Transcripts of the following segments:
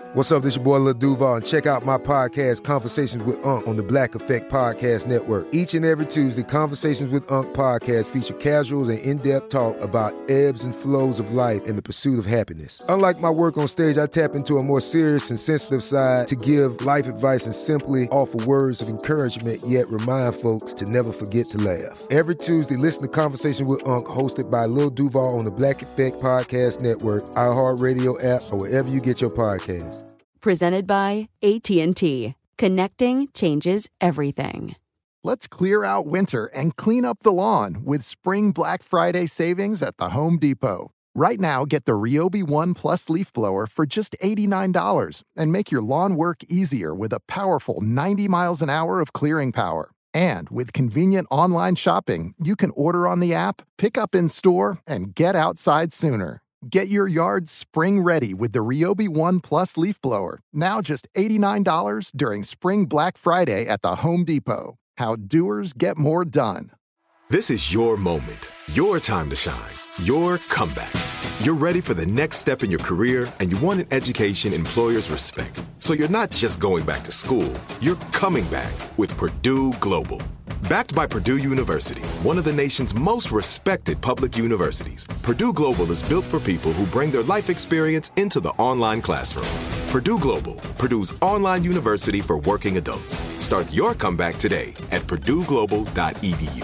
What's up, this your boy Lil Duval, and check out my podcast, Conversations with Unc, on the Black Effect Podcast Network. Each and every Tuesday, Conversations with Unc podcast feature casuals and in-depth talk about ebbs and flows of life and the pursuit of happiness. Unlike my work on stage, I tap into a more serious and sensitive side to give life advice and simply offer words of encouragement, yet remind folks to never forget to laugh. Every Tuesday, listen to Conversations with Unc, hosted by Lil Duval on the Black Effect Podcast Network, iHeartRadio app, or wherever you get your podcasts. Presented by AT&T. Connecting changes everything. Let's clear out winter and clean up the lawn with Spring Black Friday savings at the Home Depot. Right now, get the Ryobi One Plus leaf blower for just $89 and make your lawn work easier with a powerful 90 miles an hour of clearing power. And with convenient online shopping, you can order on the app, pick up in store, and get outside sooner. Get your yard spring ready with the Ryobi One Plus leaf blower. Now just $89 during Spring Black Friday at the Home Depot. How doers get more done. This is your moment, your time to shine, your comeback. You're ready for the next step in your career, and you want an education employers respect. So you're not just going back to school, you're coming back with Purdue Global. Backed by Purdue University, one of the nation's most respected public universities, Purdue Global is built for people who bring their life experience into the online classroom. Purdue Global, Purdue's online university for working adults. Start your comeback today at purdueglobal.edu.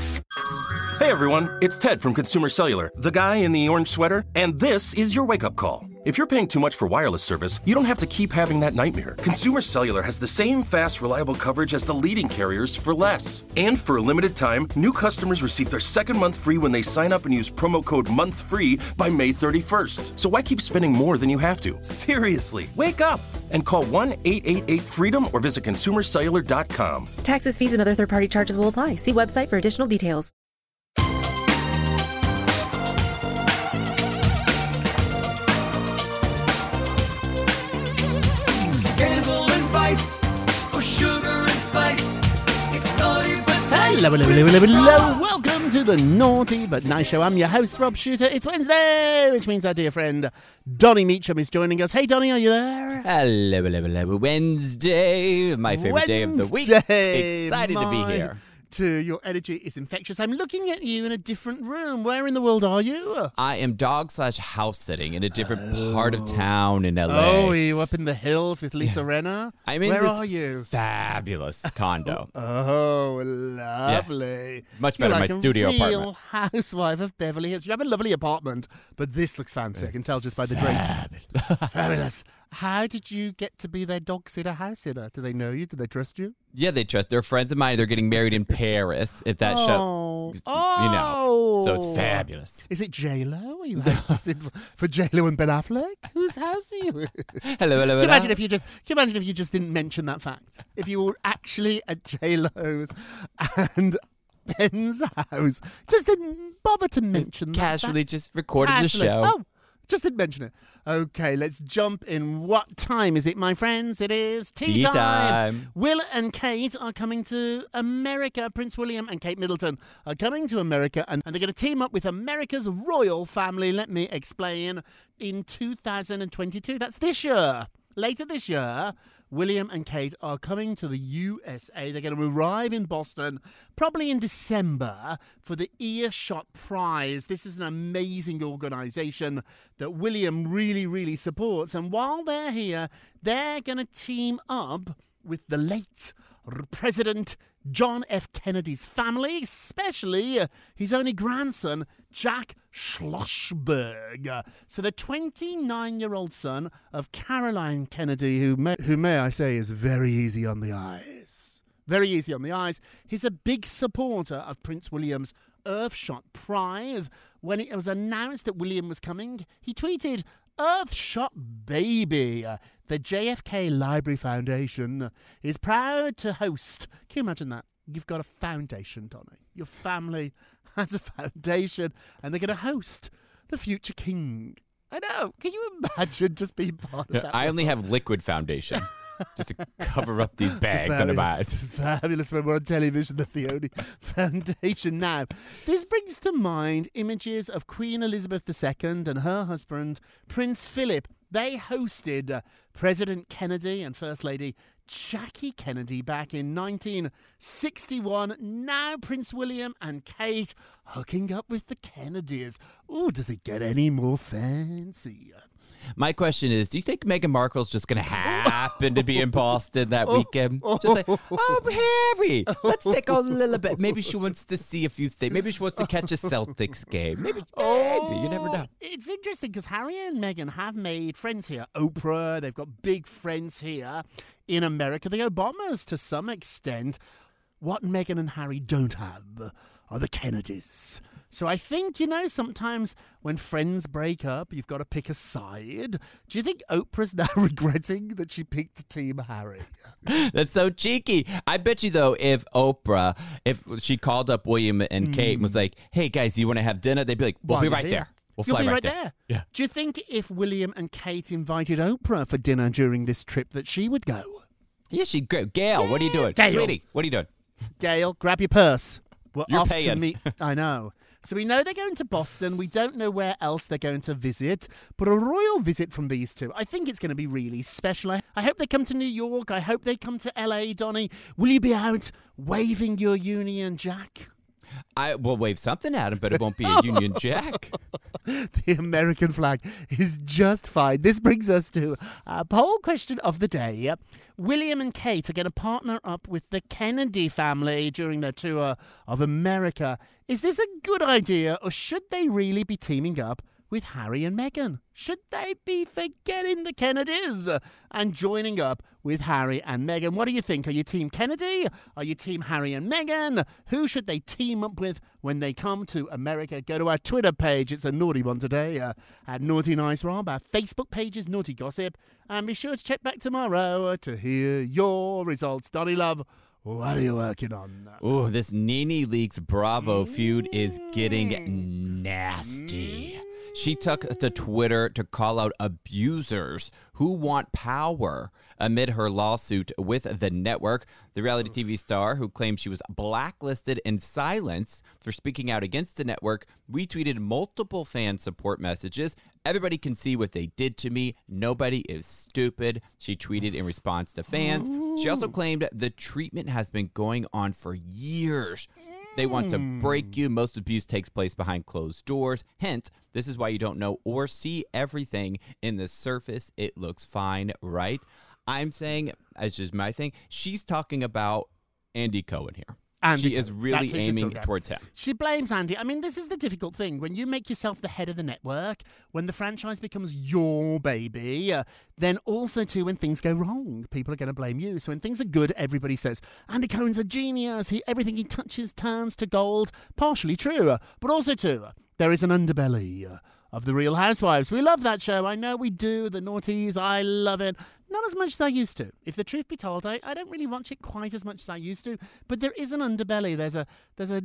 Hey everyone, it's Ted from Consumer Cellular, the guy in the orange sweater, and this is your wake-up call. If you're paying too much for wireless service, you don't have to keep having that nightmare. Consumer Cellular has the same fast, reliable coverage as the leading carriers for less. And for a limited time, new customers receive their second month free when they sign up and use promo code MONTHFREE by May 31st. So why keep spending more than you have to? Seriously, wake up and call 1-888-FREEDOM or visit consumercellular.com. Taxes, fees, and other third-party charges will apply. See website for additional details. Scandal and vice, or sugar and spice. It's naughty but nice. Hello. Welcome to the Naughty But Nice Show. I'm your host, Rob Shooter. It's Wednesday, which means our dear friend Donnie Meacham is joining us. Hey, Donnie, are you there? Hello. Wednesday, my favorite day of the week. Excited to be here. Your energy is infectious. I'm looking at you in a different room. Where in the world are you? I am dog/house sitting in a different part of town in LA. Oh, are you up in the hills with Lisa Renner? I'm in Where this are you? fabulous condo. Oh, lovely. Yeah. Much better than my studio apartment. apartment. Housewife of Beverly Hills. You have a lovely apartment, but this looks fancy. I can tell just by the drinks. Fabulous. How did you get to be their dog sitter, house sitter? Do they know you? Do they trust you? Yeah, they trust. They're friends of mine. They're getting married in Paris. If that show, you know, so it's fabulous. Is it J-Lo? Are you hosting for J-Lo and Ben Affleck? Whose house are you? Hello. Can you imagine if you just didn't mention that fact? If you were actually at J-Lo's and Ben's house, just didn't bother to mention that casually fact. just recorded the show. Oh, just didn't mention it. Okay, let's jump in. What time is it, my friends? It is tea time. Will and Kate are coming to America. Prince William and Kate Middleton are coming to America, and they're going to team up with America's royal family. Let me explain. In 2022, that's this year. Later this year, William and Kate are coming to the USA. They're going to arrive in Boston probably in December for the Earshot Prize. This is an amazing organisation that William really, really supports. And while they're here, they're going to team up with the late President John F. Kennedy's family, especially his only grandson, Jack Schlossberg. So the 29-year-old son of Caroline Kennedy, who may I say is very easy on the eyes. Very easy on the eyes. He's a big supporter of Prince William's Earthshot Prize. When it was announced that William was coming, he tweeted, "Earthshot baby." The JFK Library Foundation is proud to host. Can you imagine that? You've got a foundation, Donnie. Your family has a foundation, and they're going to host the future king. I know. Can you imagine just being part of that? I only have liquid foundation. Just to cover up these bags under my eyes. Fabulous. When we're on television, that's the only foundation now. This brings to mind images of Queen Elizabeth II and her husband, Prince Philip, They hosted President Kennedy and First Lady Jackie Kennedy back in 1961. Now Prince William and Kate hooking up with the Kennedys. Ooh, does it get any more fancy? My question is, do you think Meghan Markle's just going to happen to be in Boston that weekend? Just like, Harry, let's take a little bit. Maybe she wants to see a few things. Maybe she wants to catch a Celtics game. Maybe. You never know. It's interesting because Harry and Meghan have made friends here. Oprah, they've got big friends here in America. The Obamas, to some extent. What Meghan and Harry don't have are the Kennedys. So I think, sometimes when friends break up, you've got to pick a side. Do you think Oprah's now regretting that she picked Team Harry? That's so cheeky. I bet you, though, if she called up William and Kate and was like, hey, guys, you want to have dinner? They'd be like, we'll be right there. We'll fly right there. Yeah. Do you think if William and Kate invited Oprah for dinner during this trip that she would go? Yeah, she'd go. Gail, what are you doing? Gail. Sweetie, what are you doing? Gail, grab your purse. You're paying. To meet. I know. So we know they're going to Boston. We don't know where else they're going to visit, but a royal visit from these two. I think it's going to be really special. I hope they come to New York. I hope they come to LA, Donnie. Will you be out waving your Union Jack? I will wave something at him, but it won't be a Union Jack. The American flag is just fine. This brings us to a poll question of the day. William and Kate are going to partner up with the Kennedy family during their tour of America. Is this a good idea, or should they really be teaming up with Harry and Meghan? Should they be forgetting the Kennedys and joining up with Harry and Meghan? What do you think? Are you Team Kennedy? Are you Team Harry and Meghan? Who should they team up with when they come to America? Go to our Twitter page. It's a naughty one today, at Naughty Nice Rob. Our Facebook page is Naughty Gossip. And be sure to check back tomorrow to hear your results. Donnie Love, what are you working on? Oh, this Nene Leakes Bravo feud is getting nasty. She took to Twitter to call out abusers who want power amid her lawsuit with the network. The reality TV star, who claimed she was blacklisted and silenced for speaking out against the network, retweeted multiple fan support messages. Everybody can see what they did to me. Nobody is stupid, she tweeted in response to fans. She also claimed the treatment has been going on for years. They want to break you. Most abuse takes place behind closed doors. Hence, this is why you don't know or see everything in the surface. It looks fine, right? I'm saying, as just my thing, she's talking about Andy Cohen here. She is really aiming towards him. She blames Andy. I mean, this is the difficult thing. When you make yourself the head of the network, when the franchise becomes your baby, then also, too, when things go wrong, people are going to blame you. So when things are good, everybody says, Andy Cohen's a genius. Everything he touches turns to gold. Partially true. But also, too, there is an underbelly of The Real Housewives. We love that show. I know we do. The Naughties, I love it. Not as much as I used to. If the truth be told, I don't really watch it quite as much as I used to. But there is an underbelly. There's a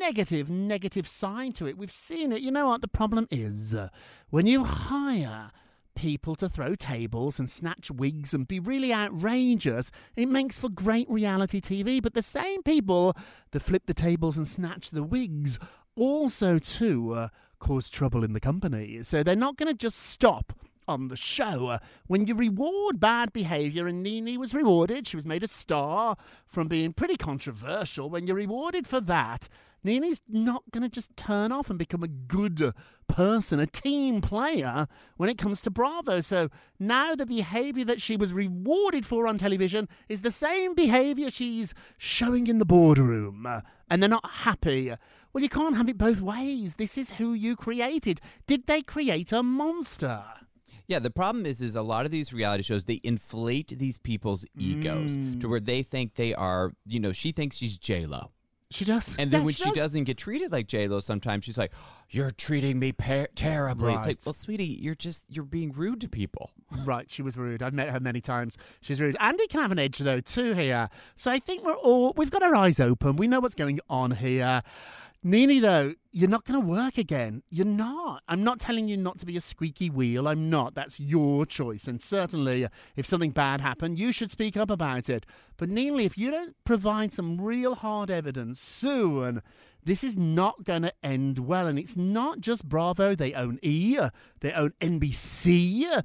negative side to it. We've seen it. You know what? The problem is when you hire people to throw tables and snatch wigs and be really outrageous, it makes for great reality TV. But the same people that flip the tables and snatch the wigs also, too, cause trouble in the company. So they're not going to just stop on the show. When you reward bad behaviour, and Nene was rewarded, she was made a star from being pretty controversial. When you're rewarded for that, Nene's not going to just turn off and become a good person, a team player when it comes to Bravo. So now the behaviour that she was rewarded for on television is the same behaviour she's showing in the boardroom, and they're not happy. Well, you can't have it both ways. This is who you created. Did they create a monster? Yeah, the problem is a lot of these reality shows, they inflate these people's egos to where they think they are, she thinks she's J-Lo. She does. And then when she doesn't get treated like J-Lo, sometimes she's like, you're treating me terribly. Right. It's like, well, sweetie, you're being rude to people. Right, she was rude. I've met her many times. She's rude. Andy can have an edge, though, too, here. So I think we've got our eyes open. We know what's going on here. Nene, though, you're not going to work again. You're not. I'm not telling you not to be a squeaky wheel. I'm not. That's your choice. And certainly, if something bad happened, you should speak up about it. But Nene, if you don't provide some real hard evidence soon, this is not going to end well. And it's not just Bravo. They own E! They own NBC!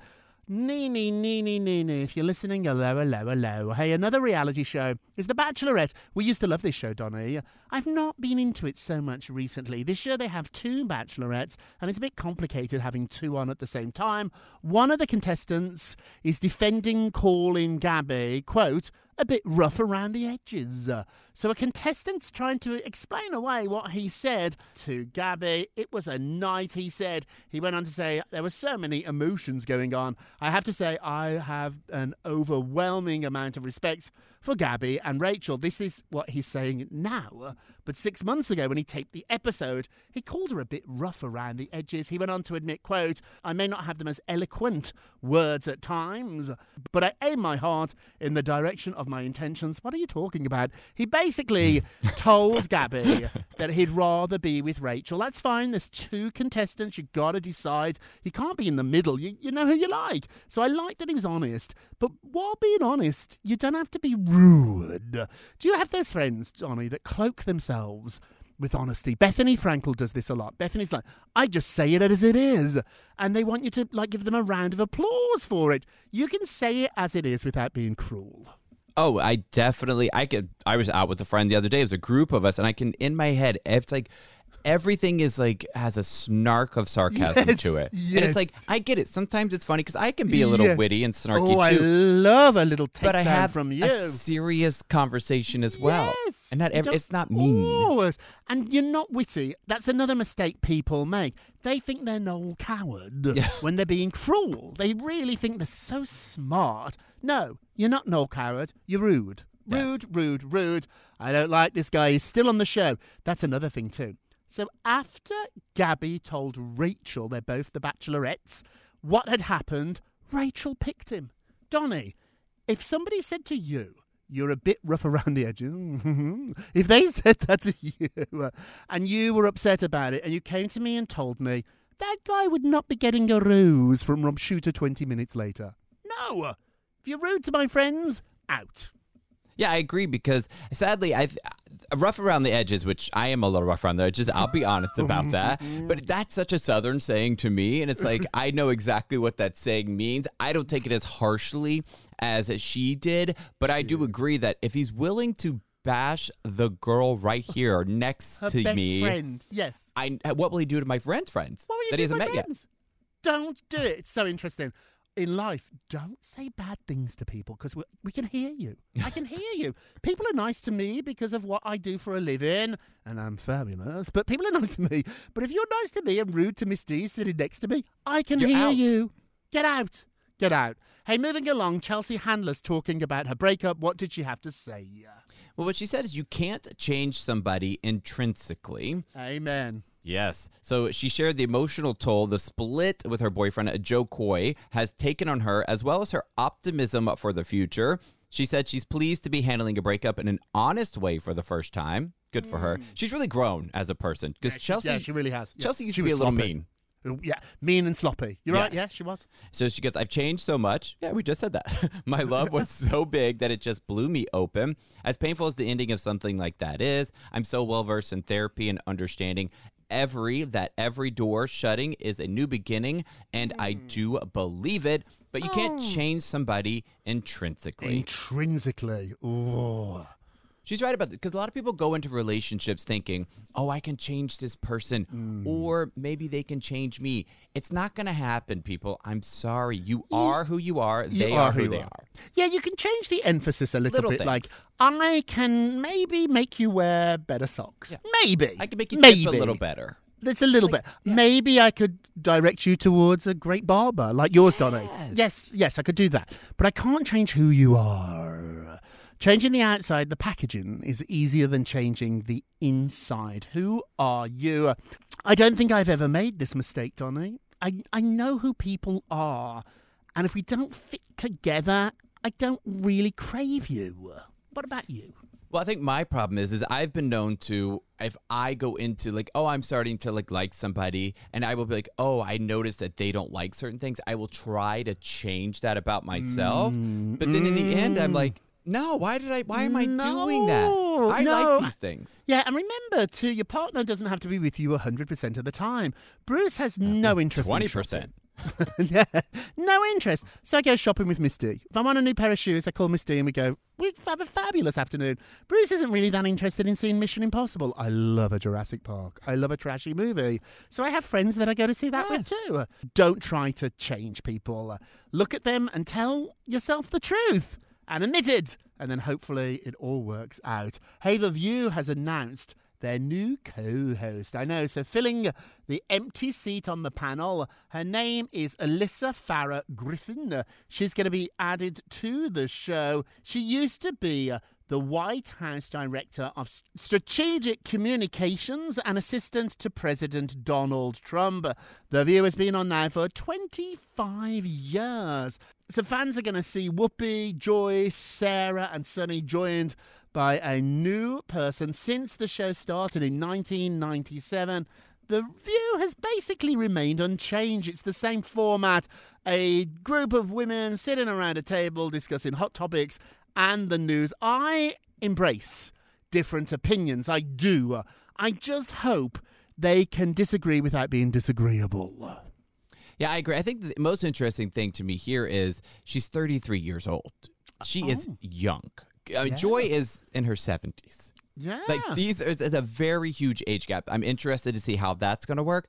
Nee. If you're listening, hello. Hey, another reality show is The Bachelorette. We used to love this show, Donny. I've not been into it so much recently. This year they have 2 bachelorettes, and it's a bit complicated having 2 on at the same time. One of the contestants is defending calling Gabby, quote, a bit rough around the edges. So a contestant's trying to explain away what he said to Gabby. It was a night, he said. He went on to say there were so many emotions going on. I have to say I have an overwhelming amount of respect for Gabby and Rachel. This is what he's saying now. But 6 months ago when he taped the episode, he called her a bit rough around the edges. He went on to admit, quote, I may not have them as eloquent words at times, but I aim my heart in the direction of my intentions. What are you talking about? He basically told Gabby that he'd rather be with Rachel. That's fine. There's 2 contestants. You've got to decide. You can't be in the middle. You know who you like. So I like that he was honest. But while being honest, you don't have to be rude. Do you have those friends, Johnny, that cloak themselves with honesty? Bethany Frankel does this a lot. Bethany's like, I just say it as it is. And they want you to give them a round of applause for it. You can say it as it is without being cruel. Oh, I was out with a friend the other day. It was a group of us, and I can, in my head, it's like everything is has a snark of sarcasm to it. Yes. And it's like, I get it. Sometimes it's funny because I can be a little witty and snarky too. I love a little takedown but I have from you. A serious conversation as well. Yes. And it's not mean. And you're not witty. That's another mistake people make. They think they're Noel Coward when they're being cruel. They really think they're so smart. No, you're not Noel Coward. You're rude. Rude. I don't like this guy. He's still on the show. That's another thing too. So after Gabby told Rachel they're both the bachelorettes, what had happened, Rachel picked him. Donny, if somebody said to you, you're a bit rough around the edges, if they said that to you and you were upset about it and you came to me and told me, that guy would not be getting a rose from Rob Shooter 20 minutes later. No. If you're rude to my friends, out. Yeah, I agree because sadly, rough around the edges, which I am a little rough around the edges. I'll be honest about that. But that's such a Southern saying to me. And it's like, I know exactly what that saying means. I don't take it as harshly as she did. But I do agree that if he's willing to bash the girl right here next Her to best me. friend, yes. What will he do to my friends? What will you that do he to hasn't my met friends? yet? Don't do it. It's so interesting. In life, don't say bad things to people because we can hear you. I can hear you. People are nice to me because of what I do for a living, and I'm fabulous, but people are nice to me. But if you're nice to me and rude to Miss D sitting next to me, I can hear you. Get out. Get out. Hey, moving along, Chelsea Handler's talking about her breakup. What did she have to say? Well, what she said is you can't change somebody intrinsically. Amen. Yes. So she shared the emotional toll the split with her boyfriend, Joe Coy, has taken on her, as well as her optimism for the future. She said she's pleased to be handling a breakup in an honest way for the first time. Good for her. She's really grown as a person. Because Chelsea, she really has. Chelsea used to be a little sloppy. mean. Yeah, mean and sloppy. You're right. Yeah, she was. So she goes, I've changed so much. Yeah, we just said that. My love was so big that it just blew me open. As painful as the ending of something like that is, I'm so well-versed in therapy and understanding every door shutting is a new beginning, and I do believe it. But you can't change somebody intrinsically. Oh. She's right about that, because a lot of people go into relationships thinking, oh, I can change this person, or maybe they can change me. It's not going to happen, people. I'm sorry. You are who you are. They are who they are. Yeah, you can change the emphasis a little bit. Things. Like, I can maybe make you wear better socks. Yeah. Maybe. I can make you tip a little better. It's a little bit. Yeah. Maybe I could direct you towards a great barber like yours, Donny. Yes, I could do that. But I can't change who you are. Changing the outside, the packaging, is easier than changing the inside. Who are you? I don't think I've ever made this mistake, Donny. I know who people are. And if we don't fit together, I don't really crave you. What about you? Well, I think my problem is I've been known to, if I go into like, oh, I'm starting to like somebody, and I will be like, oh, I noticed that they don't like certain things. I will try to change that about myself. But then in the end, I'm like, no, why am I doing that? I like these things. Yeah, and remember, too, your partner doesn't have to be with you 100% of the time. Bruce has no interest 20%. in shopping. Yeah, no interest. So I go shopping with Misty. If I want a new pair of shoes, I call Misty and we go, we have a fabulous afternoon. Bruce isn't really that interested in seeing Mission Impossible. I love a Jurassic Park. I love a trashy movie. So I have friends that I go to see that with too. Don't try to change people. Look at them and tell yourself the truth. And admit it. And then hopefully it all works out. Hey, The View has announced their new co-host. I know, so filling the empty seat on the panel, her name is Alyssa Farah Griffin. She's going to be added to the show. She used to be the White House Director of Strategic Communications and Assistant to President Donald Trump. The View has been on now for 25 years. So fans are going to see Whoopi, Joyce, Sarah and Sunny joined by a new person since the show started in 1997. The View has basically remained unchanged. It's the same format, a group of women sitting around a table discussing hot topics and the news. I embrace different opinions. I do. I just hope they can disagree without being disagreeable. Yeah, I agree. I think the most interesting thing to me here is she's 33 years old. She is young. I mean, Joy is in her 70s. Yeah. Like, these is a very huge age gap. I'm interested to see how that's going to work.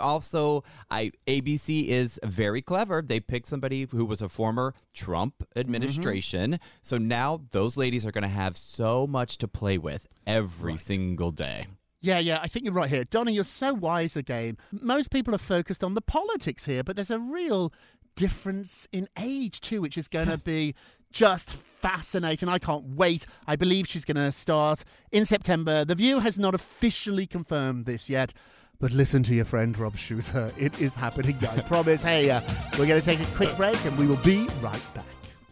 ABC is very clever. They picked somebody who was a former Trump administration. So now those ladies are going to have so much to play with every single day. Yeah, I think you're right here. Donna, you're so wise again. Most people are focused on the politics here, but there's a real difference in age too, which is going to be just fascinating. I can't wait. I believe she's going to start in September. The View has not officially confirmed this yet, but listen to your friend Rob Shooter. It is happening, I promise. Hey, we're going to take a quick break and we will be right back.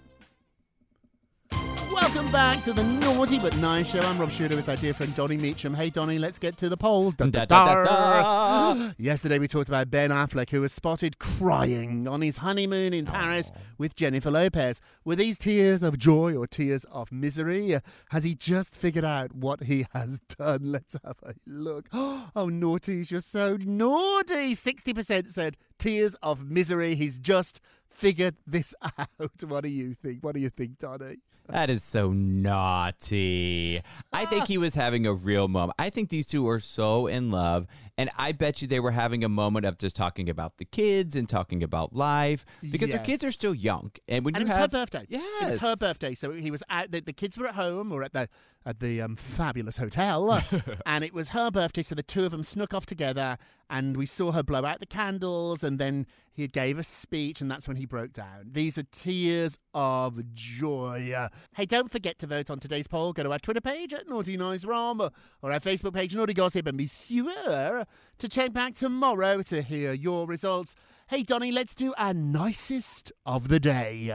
Welcome back to the Naughty But Nice Show. I'm Rob Shooter with our dear friend Donnie Meacham. Hey, Donnie, let's get to the polls. Yesterday we talked about Ben Affleck, who was spotted crying on his honeymoon in Paris with Jennifer Lopez. Were these tears of joy or tears of misery? Has he just figured out what he has done? Let's have a look. Oh, naughties, you're so naughty. 60% said tears of misery. He's just figured this out. What do you think? What do you think, Donnie? That is so naughty. I think he was having a real moment. I think these two are so in love, and I bet you they were having a moment of just talking about the kids and talking about life because their kids are still young. And when it was her birthday. Yes. It was her birthday, so he was out. The kids were at home or at the fabulous hotel, and it was her birthday, so the two of them snuck off together, and we saw her blow out the candles, and then he gave a speech, and that's when he broke down. These are tears of joy. Hey, don't forget to vote on today's poll. Go to our Twitter page at Naughty Nice Rob or our Facebook page, Naughty Gossip, and be sure to check back tomorrow to hear your results. Hey, Donnie, let's do our nicest of the day.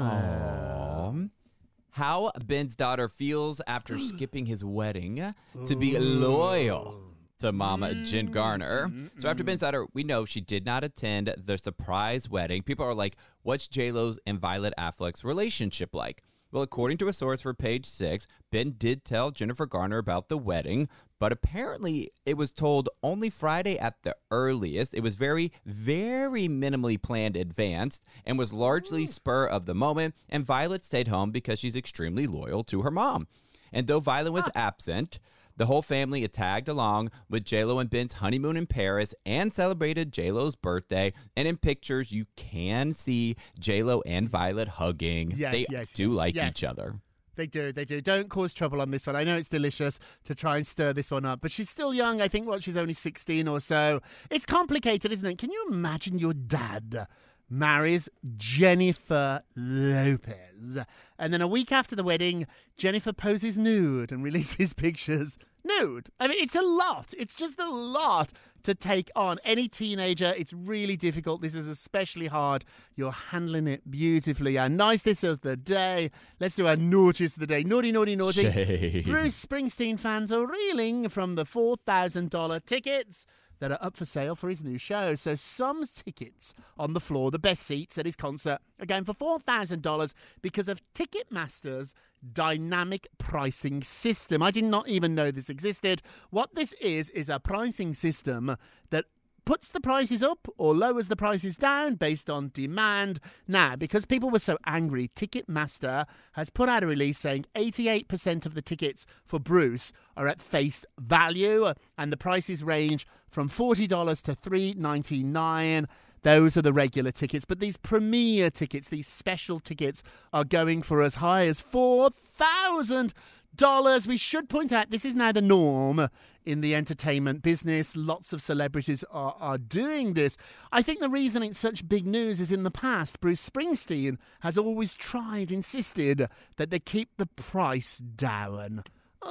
How Ben's daughter feels after skipping his wedding to be loyal to Mama Jen Garner. So after Ben's daughter, we know she did not attend the surprise wedding. People are like, what's J-Lo's and Violet Affleck's relationship like? Well, according to a source for Page Six, Ben did tell Jennifer Garner about the wedding, but apparently it was told only Friday at the earliest. It was very, very minimally planned advanced and was largely spur of the moment, and Violet stayed home because she's extremely loyal to her mom. And though Violet was absent, the whole family tagged along with J-Lo and Ben's honeymoon in Paris and celebrated J-Lo's birthday. And in pictures, you can see J-Lo and Violet hugging. They do like each other. They do. Don't cause trouble on this one. I know it's delicious to try and stir this one up, but she's still young. I think, she's only 16 or so. It's complicated, isn't it? Can you imagine your dad marries Jennifer Lopez, and then a week after the wedding, Jennifer poses nude and releases pictures nude? I mean, it's a lot. It's just a lot to take on. Any teenager, it's really difficult. This is especially hard. You're handling it beautifully. Our nicest of the day. Let's do our naughtiest of the day. Naughty, naughty, naughty. Shame. Bruce Springsteen fans are reeling from the $4,000 tickets that are up for sale for his new show. So some tickets on the floor, the best seats at his concert, are going for $4,000 because of Ticketmaster's dynamic pricing system. I did not even know this existed. What this is a pricing system that puts the prices up or lowers the prices down based on demand. Now, because people were so angry, Ticketmaster has put out a release saying 88% of the tickets for Bruce are at face value, and the prices range from $40 to $3.99. Those are the regular tickets. But these premiere tickets, these special tickets, are going for as high as $4,000. We should point out this is now the norm in the entertainment business. Lots of celebrities are doing this. I think the reason it's such big news is in the past, Bruce Springsteen has always insisted that they keep the price down.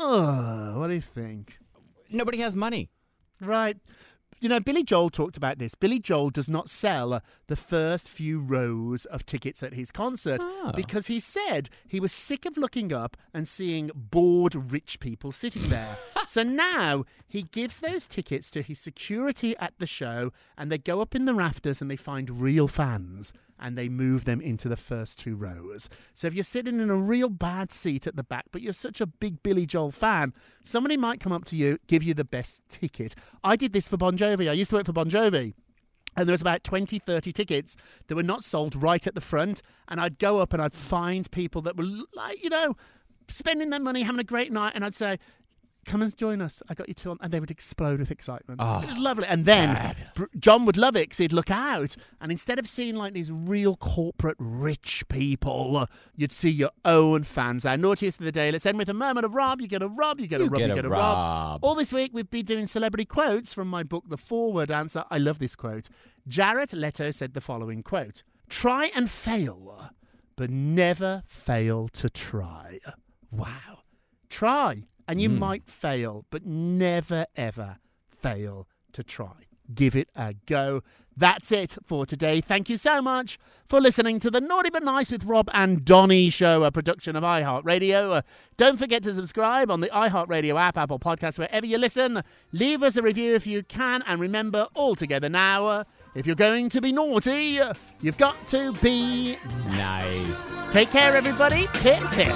Oh, what do you think? Nobody has money. Right. You know, Billy Joel talked about this. Billy Joel does not sell the first few rows of tickets at his concert because he said he was sick of looking up and seeing bored rich people sitting there. So now he gives those tickets to his security at the show, and they go up in the rafters and they find real fans and they move them into the first 2 rows. So if you're sitting in a real bad seat at the back, but you're such a big Billy Joel fan, somebody might come up to you, give you the best ticket. I did this for Bon Jovi. I used to work for Bon Jovi. And there was about 20, 30 tickets that were not sold right at the front. And I'd go up and I'd find people that were, like, you know, spending their money, having a great night. And I'd say, come and join us. I got you 2 on. And they would explode with excitement. Oh, it was lovely. And then John would love it because he'd look out. And instead of seeing like these real corporate rich people, you'd see your own fans. Our naughtiest of the day. Let's end with a moment of Rob. You get a Rob. You get a Rob. You get a Rob. All this week we've been doing celebrity quotes from my book, The Forward Answer. I love this quote. Jared Leto said the following quote: "Try and fail, but never fail to try." Wow. Try. And you might fail, but never, ever fail to try. Give it a go. That's it for today. Thank you so much for listening to the Naughty But Nice with Rob and Donny show, a production of iHeartRadio. Don't forget to subscribe on the iHeartRadio app, Apple Podcasts, wherever you listen. Leave us a review if you can. And remember, all together now, if you're going to be naughty, you've got to be nice. Take care, everybody. Pip, pip.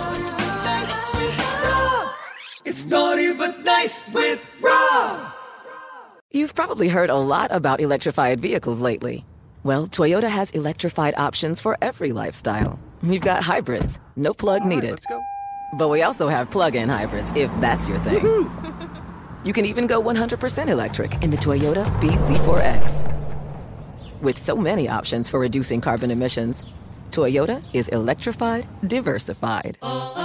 It's Naughty But Nice with Rob. You've probably heard a lot about electrified vehicles lately. Well, Toyota has electrified options for every lifestyle. We've got hybrids, no plug needed. Let's go. But we also have plug-in hybrids, if that's your thing. Woo-hoo. You can even go 100% electric in the Toyota bZ4X. With so many options for reducing carbon emissions, Toyota is electrified, diversified.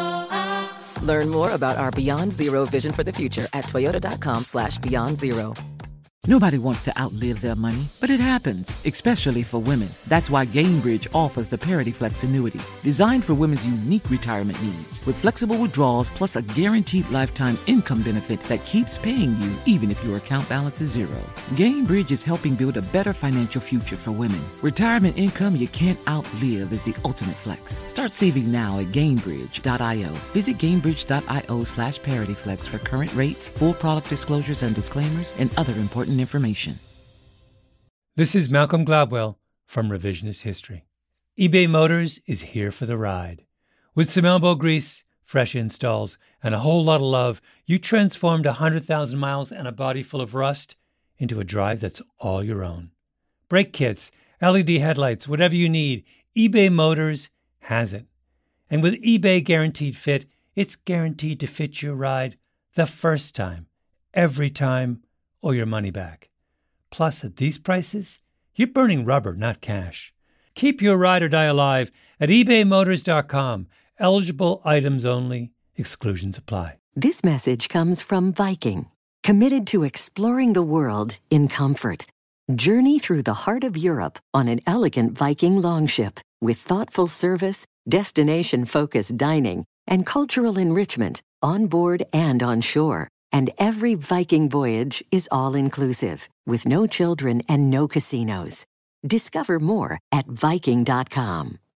Learn more about our Beyond Zero vision for the future at toyota.com/Beyond Zero. Nobody wants to outlive their money, but it happens, especially for women. That's why Gainbridge offers the Parity Flex annuity, designed for women's unique retirement needs, with flexible withdrawals plus a guaranteed lifetime income benefit that keeps paying you even if your account balance is zero. Gainbridge is helping build a better financial future for women. Retirement income you can't outlive is the ultimate flex. Start saving now at Gainbridge.io. Visit Gainbridge.io/ParityFlex for current rates, full product disclosures and disclaimers, and other important information. This is Malcolm Gladwell from Revisionist History. eBay Motors is here for the ride. With some elbow grease, fresh installs, and a whole lot of love, you transformed 100,000 miles and a body full of rust into a drive that's all your own. Brake kits, LED headlights, whatever you need, eBay Motors has it. And with eBay Guaranteed Fit, it's guaranteed to fit your ride the first time, every time, or your money back. Plus, at these prices, you're burning rubber, not cash. Keep your ride or die alive at ebaymotors.com. Eligible items only. Exclusions apply. This message comes from Viking, committed to exploring the world in comfort. Journey through the heart of Europe on an elegant Viking longship with thoughtful service, destination-focused dining, and cultural enrichment on board and on shore. And every Viking voyage is all-inclusive, with no children and no casinos. Discover more at Viking.com.